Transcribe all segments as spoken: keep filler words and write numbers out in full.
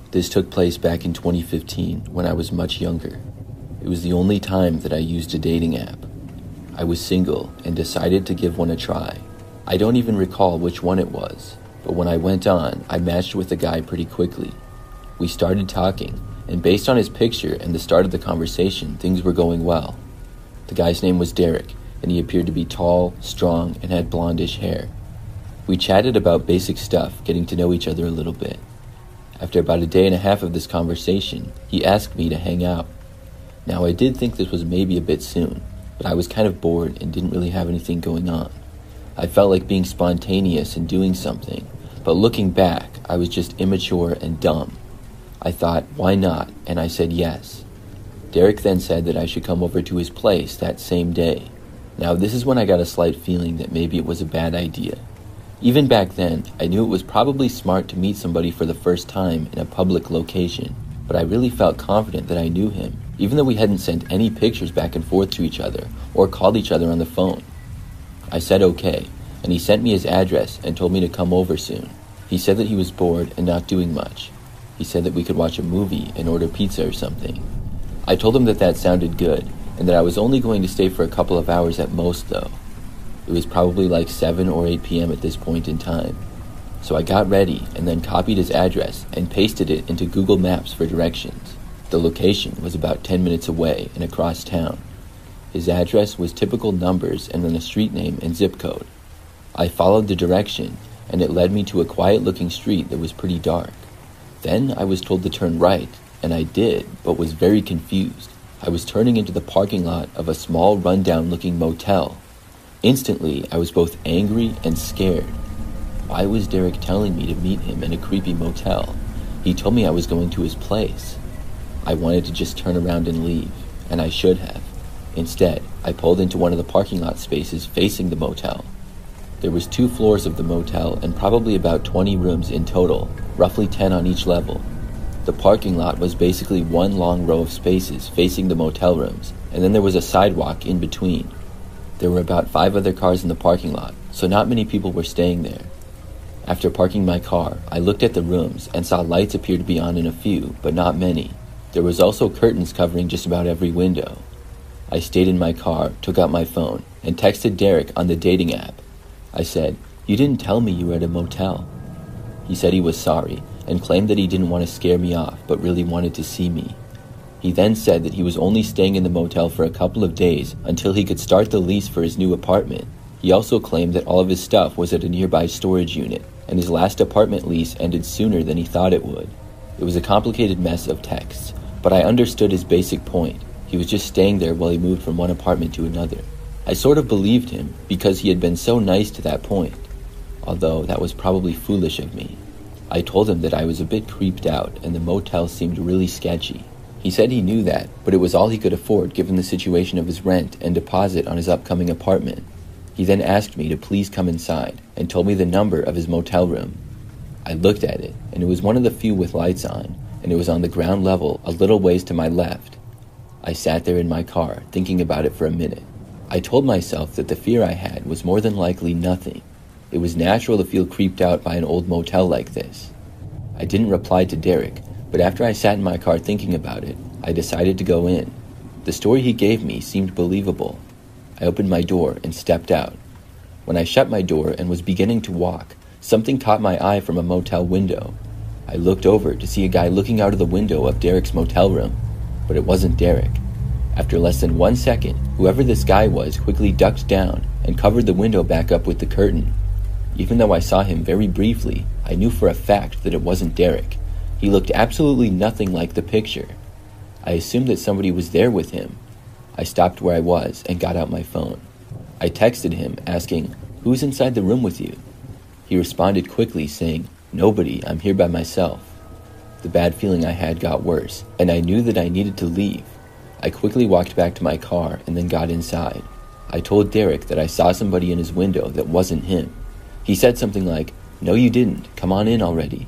This took place back in twenty fifteen when I was much younger. It was the only time that I used a dating app. I was single and decided to give one a try. I don't even recall which one it was, but when I went on, I matched with a guy pretty quickly. We started talking, and based on his picture and the start of the conversation, things were going well. The guy's name was Derek, and he appeared to be tall, strong, and had blondish hair. We chatted about basic stuff, getting to know each other a little bit. After about a day and a half of this conversation, he asked me to hang out. Now, I did think this was maybe a bit soon, but I was kind of bored and didn't really have anything going on. I felt like being spontaneous and doing something, but looking back, I was just immature and dumb. I thought, why not? And I said yes. Derek then said that I should come over to his place that same day. Now, this is when I got a slight feeling that maybe it was a bad idea. Even back then, I knew it was probably smart to meet somebody for the first time in a public location, but I really felt confident that I knew him, even though we hadn't sent any pictures back and forth to each other or called each other on the phone. I said okay, and he sent me his address and told me to come over soon. He said that he was bored and not doing much. He said that we could watch a movie and order pizza or something. I told him that that sounded good, and that I was only going to stay for a couple of hours at most though. It was probably like seven or eight p.m. at this point in time. So I got ready and then copied his address and pasted it into Google Maps for directions. The location was about ten minutes away and across town. His address was typical numbers and then a street name and zip code. I followed the direction and it led me to a quiet-looking street that was pretty dark. Then I was told to turn right, and I did, but was very confused. I was turning into the parking lot of a small run-down-looking motel. Instantly, I was both angry and scared. Why was Derek telling me to meet him in a creepy motel? He told me I was going to his place. I wanted to just turn around and leave, and I should have. Instead, I pulled into one of the parking lot spaces facing the motel. There was two floors of the motel and probably about twenty rooms in total, roughly ten on each level. The parking lot was basically one long row of spaces facing the motel rooms, and then there was a sidewalk in between. There were about five other cars in the parking lot, so not many people were staying there. After parking my car, I looked at the rooms and saw lights appear to be on in a few, but not many. There was also curtains covering just about every window. I stayed in my car, took out my phone, and texted Derek on the dating app. I said, "You didn't tell me you were at a motel." He said he was sorry, and claimed that he didn't want to scare me off, but really wanted to see me. He then said that he was only staying in the motel for a couple of days until he could start the lease for his new apartment. He also claimed that all of his stuff was at a nearby storage unit, and his last apartment lease ended sooner than he thought it would. It was a complicated mess of texts, but I understood his basic point. He was just staying there while he moved from one apartment to another. I sort of believed him because he had been so nice to that point, although that was probably foolish of me. I told him that I was a bit creeped out and the motel seemed really sketchy. He said he knew that, but it was all he could afford given the situation of his rent and deposit on his upcoming apartment. He then asked me to please come inside and told me the number of his motel room. I looked at it, and it was one of the few with lights on, and it was on the ground level a little ways to my left. I sat there in my car, thinking about it for a minute. I told myself that the fear I had was more than likely nothing. It was natural to feel creeped out by an old motel like this. I didn't reply to Derek, but after I sat in my car thinking about it, I decided to go in. The story he gave me seemed believable. I opened my door and stepped out. When I shut my door and was beginning to walk, something caught my eye from a motel window. I looked over to see a guy looking out of the window of Derek's motel room, but it wasn't Derek. After less than one second, whoever this guy was quickly ducked down and covered the window back up with the curtain. Even though I saw him very briefly, I knew for a fact that it wasn't Derek. He looked absolutely nothing like the picture. I assumed that somebody was there with him. I stopped where I was and got out my phone. I texted him asking, "Who's inside the room with you?" He responded quickly saying, "Nobody, I'm here by myself." The bad feeling I had got worse, and I knew that I needed to leave. I quickly walked back to my car and then got inside. I told Derek that I saw somebody in his window that wasn't him. He said something like, "No, you didn't. Come on in already."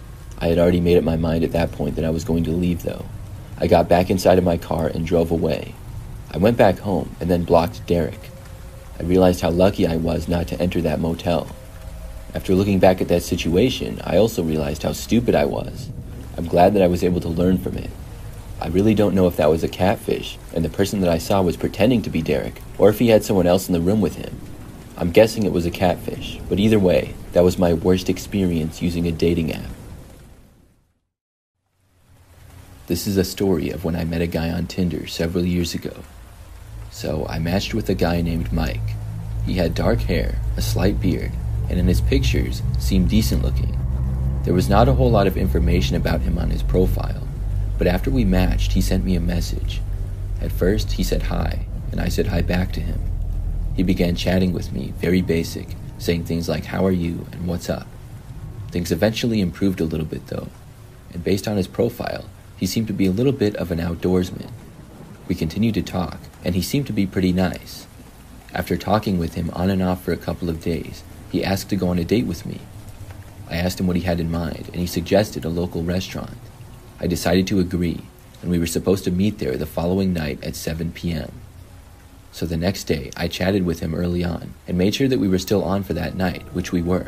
I had already made up my mind at that point that I was going to leave, though. I got back inside of my car and drove away. I went back home and then blocked Derek. I realized how lucky I was not to enter that motel. After looking back at that situation, I also realized how stupid I was. I'm glad that I was able to learn from it. I really don't know if that was a catfish and the person that I saw was pretending to be Derek, or if he had someone else in the room with him. I'm guessing it was a catfish, but either way, that was my worst experience using a dating app. This is a story of when I met a guy on Tinder several years ago. So I matched with a guy named Mike. He had dark hair, a slight beard, and in his pictures seemed decent looking. There was not a whole lot of information about him on his profile, but after we matched, he sent me a message. At first, he said hi, and I said hi back to him. He began chatting with me, very basic, saying things like, "How are you?" and "What's up?" Things eventually improved a little bit though, and based on his profile, he seemed to be a little bit of an outdoorsman. We continued to talk, and he seemed to be pretty nice. After talking with him on and off for a couple of days, he asked to go on a date with me. I asked him what he had in mind, and he suggested a local restaurant. I decided to agree, and we were supposed to meet there the following night at seven p.m. So the next day, I chatted with him early on, and made sure that we were still on for that night, which we were.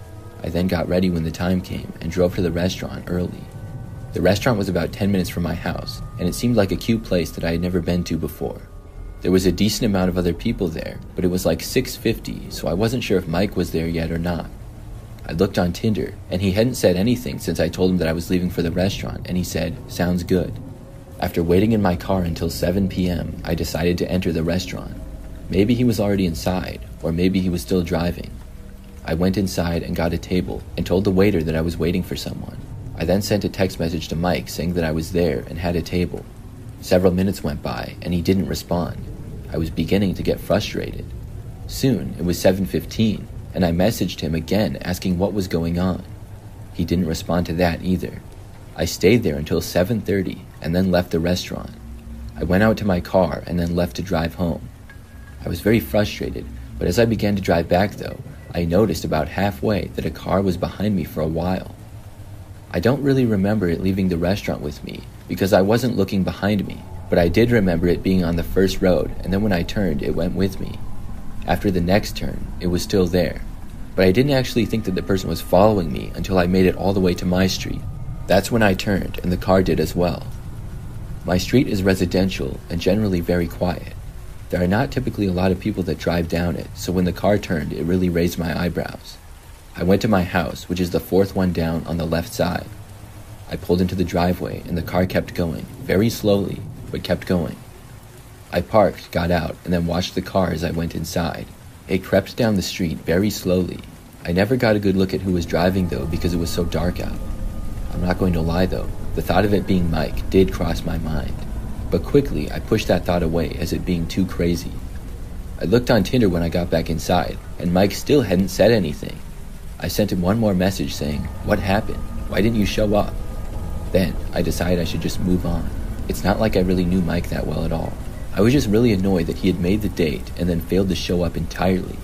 I then got ready when the time came, and drove to the restaurant early. The restaurant was about ten minutes from my house, and it seemed like a cute place that I had never been to before. There was a decent amount of other people there, but it was like six fifty, so I wasn't sure if Mike was there yet or not. I looked on Tinder, and he hadn't said anything since I told him that I was leaving for the restaurant, and he said, "Sounds good." After waiting in my car until seven p.m., I decided to enter the restaurant. Maybe he was already inside, or maybe he was still driving. I went inside and got a table, and told the waiter that I was waiting for someone. I then sent a text message to Mike saying that I was there and had a table. Several minutes went by, and he didn't respond. I was beginning to get frustrated. Soon, it was seven fifteen, and I messaged him again asking what was going on. He didn't respond to that either. I stayed there until seven thirty and then left the restaurant. I went out to my car and then left to drive home. I was very frustrated, but as I began to drive back though, I noticed about halfway that a car was behind me for a while. I don't really remember it leaving the restaurant with me because I wasn't looking behind me, but I did remember it being on the first road, and then when I turned, it went with me. After the next turn, it was still there, but I didn't actually think that the person was following me until I made it all the way to my street. That's when I turned, and the car did as well. My street is residential and generally very quiet. There are not typically a lot of people that drive down it, so when the car turned, it really raised my eyebrows. I went to my house, which is the fourth one down on the left side. I pulled into the driveway, and the car kept going, very slowly, but kept going. I parked, got out, and then watched the car as I went inside. It crept down the street very slowly. I never got a good look at who was driving though because it was so dark out. I'm not going to lie though, the thought of it being Mike did cross my mind. But quickly, I pushed that thought away as it being too crazy. I looked on Tinder when I got back inside, and Mike still hadn't said anything. I sent him one more message saying, "What happened? Why didn't you show up?" Then, I decided I should just move on. It's not like I really knew Mike that well at all. I was just really annoyed that he had made the date and then failed to show up entirely.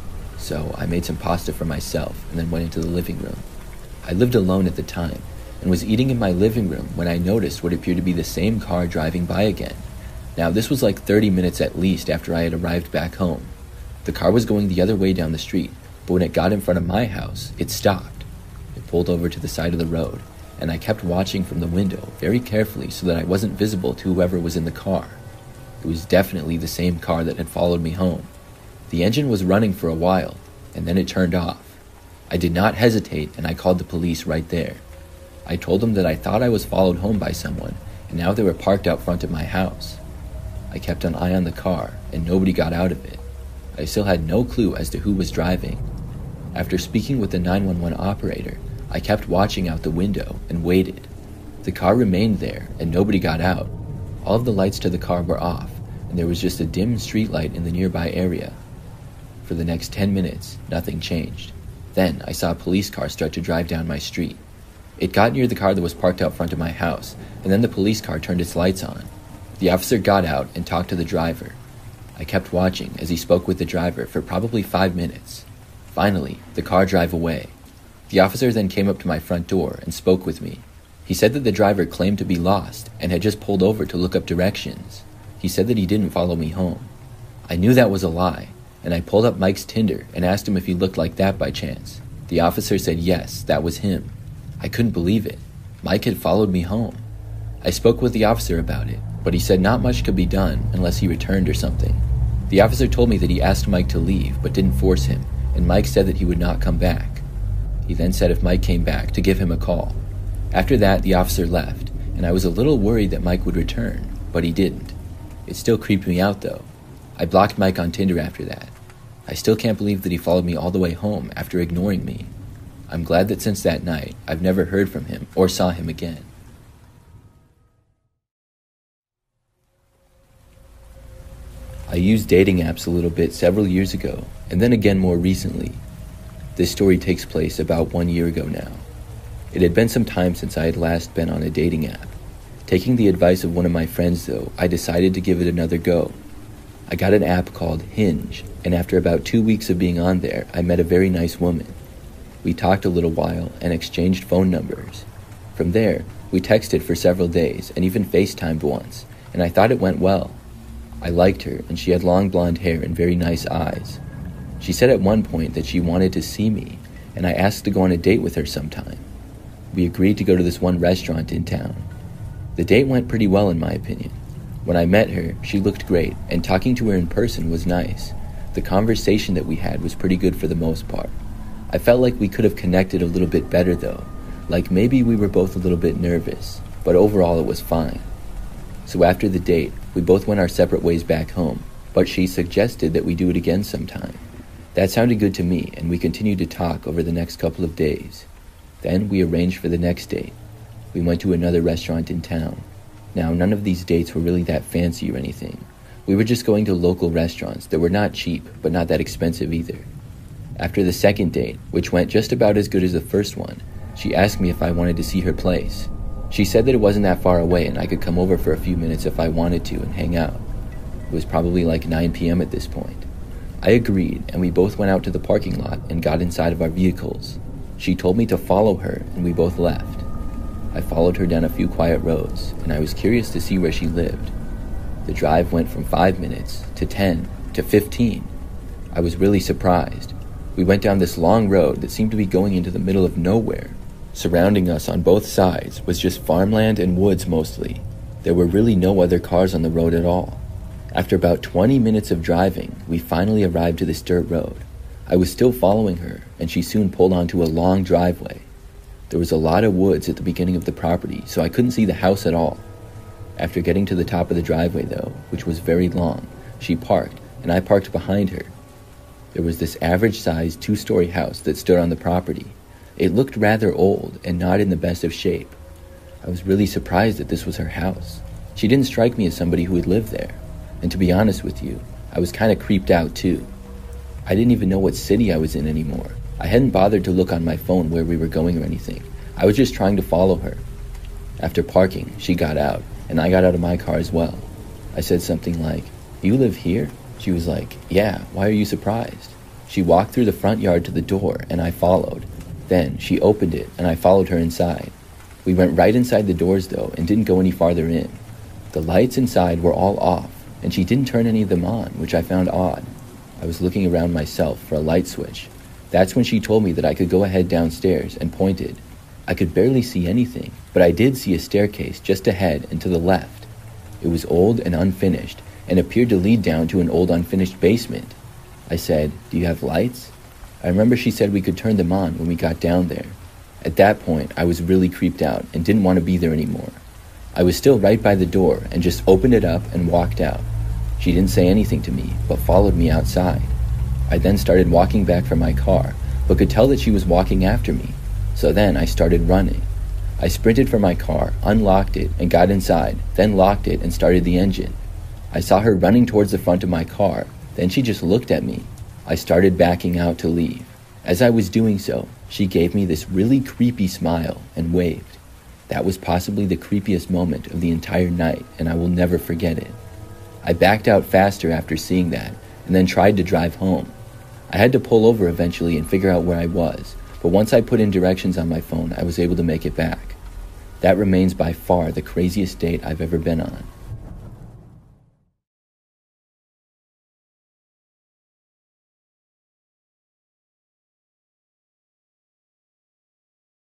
So, I made some pasta for myself and then went into the living room. I lived alone at the time, and was eating in my living room when I noticed what appeared to be the same car driving by again. Now, this was like thirty minutes at least after I had arrived back home. The car was going the other way down the street, but when it got in front of my house, it stopped. It pulled over to the side of the road, and I kept watching from the window very carefully so that I wasn't visible to whoever was in the car. It was definitely the same car that had followed me home. The engine was running for a while, and then it turned off. I did not hesitate, and I called the police right there. I told them that I thought I was followed home by someone, and now they were parked out front of my house. I kept an eye on the car, and nobody got out of it. I still had no clue as to who was driving. After speaking with the nine one one operator, I kept watching out the window and waited. The car remained there, and nobody got out. All of the lights to the car were off, and there was just a dim streetlight in the nearby area. For the next ten minutes, nothing changed. Then I saw a police car start to drive down my street. It got near the car that was parked out front of my house, and then the police car turned its lights on. The officer got out and talked to the driver. I kept watching as he spoke with the driver for probably five minutes. Finally, the car drove away. The officer then came up to my front door and spoke with me. He said that the driver claimed to be lost and had just pulled over to look up directions. He said that he didn't follow me home. I knew that was a lie, and I pulled up Mike's Tinder and asked him if he looked like that by chance. The officer said yes, that was him. I couldn't believe it. Mike had followed me home. I spoke with the officer about it, but he said not much could be done unless he returned or something. The officer told me that he asked Mike to leave, but didn't force him, and Mike said that he would not come back. He then said if Mike came back, to give him a call. After that, the officer left, and I was a little worried that Mike would return, but he didn't. It still creeped me out, though. I blocked Mike on Tinder after that. I still can't believe that he followed me all the way home after ignoring me. I'm glad that since that night, I've never heard from him or saw him again. I used dating apps a little bit several years ago, and then again more recently. This story takes place about one year ago now. It had been some time since I had last been on a dating app. Taking the advice of one of my friends, though, I decided to give it another go. I got an app called Hinge, and after about two weeks of being on there, I met a very nice woman. We talked a little while and exchanged phone numbers. From there, we texted for several days and even FaceTimed once, and I thought it went well. I liked her, and she had long blonde hair and very nice eyes. She said at one point that she wanted to see me, and I asked to go on a date with her sometime. We agreed to go to this one restaurant in town. The date went pretty well in my opinion. When I met her, she looked great, and talking to her in person was nice. The conversation that we had was pretty good for the most part. I felt like we could have connected a little bit better though, like maybe we were both a little bit nervous, but overall it was fine. So after the date, we both went our separate ways back home, but she suggested that we do it again sometime. That sounded good to me, and we continued to talk over the next couple of days. Then we arranged for the next date. We went to another restaurant in town. Now, none of these dates were really that fancy or anything. We were just going to local restaurants that were not cheap, but not that expensive either. After the second date, which went just about as good as the first one, she asked me if I wanted to see her place. She said that it wasn't that far away and I could come over for a few minutes if I wanted to and hang out. It was probably like nine p.m. at this point. I agreed, and we both went out to the parking lot and got inside of our vehicles. She told me to follow her, and we both left. I followed her down a few quiet roads, and I was curious to see where she lived. The drive went from five minutes to ten to fifteen. I was really surprised. We went down this long road that seemed to be going into the middle of nowhere. Surrounding us on both sides was just farmland and woods mostly. There were really no other cars on the road at all. After about twenty minutes of driving, we finally arrived to this dirt road. I was still following her, and she soon pulled onto a long driveway. There was a lot of woods at the beginning of the property, so I couldn't see the house at all. After getting to the top of the driveway, though, which was very long, she parked, and I parked behind her. There was this average-sized two-story house that stood on the property. It looked rather old and not in the best of shape. I was really surprised that this was her house. She didn't strike me as somebody who would live there. And to be honest with you, I was kind of creeped out too. I didn't even know what city I was in anymore. I hadn't bothered to look on my phone where we were going or anything. I was just trying to follow her. After parking, she got out, and I got out of my car as well. I said something like, "You live here?" She was like, "Yeah, why are you surprised?" She walked through the front yard to the door, and I followed. Then she opened it, and I followed her inside. We went right inside the doors, though, and didn't go any farther in. The lights inside were all off, and she didn't turn any of them on, which I found odd. I was looking around myself for a light switch. That's when she told me that I could go ahead downstairs and pointed. I could barely see anything, but I did see a staircase just ahead and to the left. It was old and unfinished, and appeared to lead down to an old unfinished basement. I said, "Do you have lights?" I remember she said we could turn them on when we got down there. At that point, I was really creeped out and didn't want to be there anymore. I was still right by the door and just opened it up and walked out. She didn't say anything to me, but followed me outside. I then started walking back from my car, but could tell that she was walking after me. So then I started running. I sprinted for my car, unlocked it, and got inside, then locked it and started the engine. I saw her running towards the front of my car, then she just looked at me. I started backing out to leave. As I was doing so, she gave me this really creepy smile and waved. That was possibly the creepiest moment of the entire night, and I will never forget it. I backed out faster after seeing that, and then tried to drive home. I had to pull over eventually and figure out where I was, but once I put in directions on my phone, I was able to make it back. That remains by far the craziest date I've ever been on.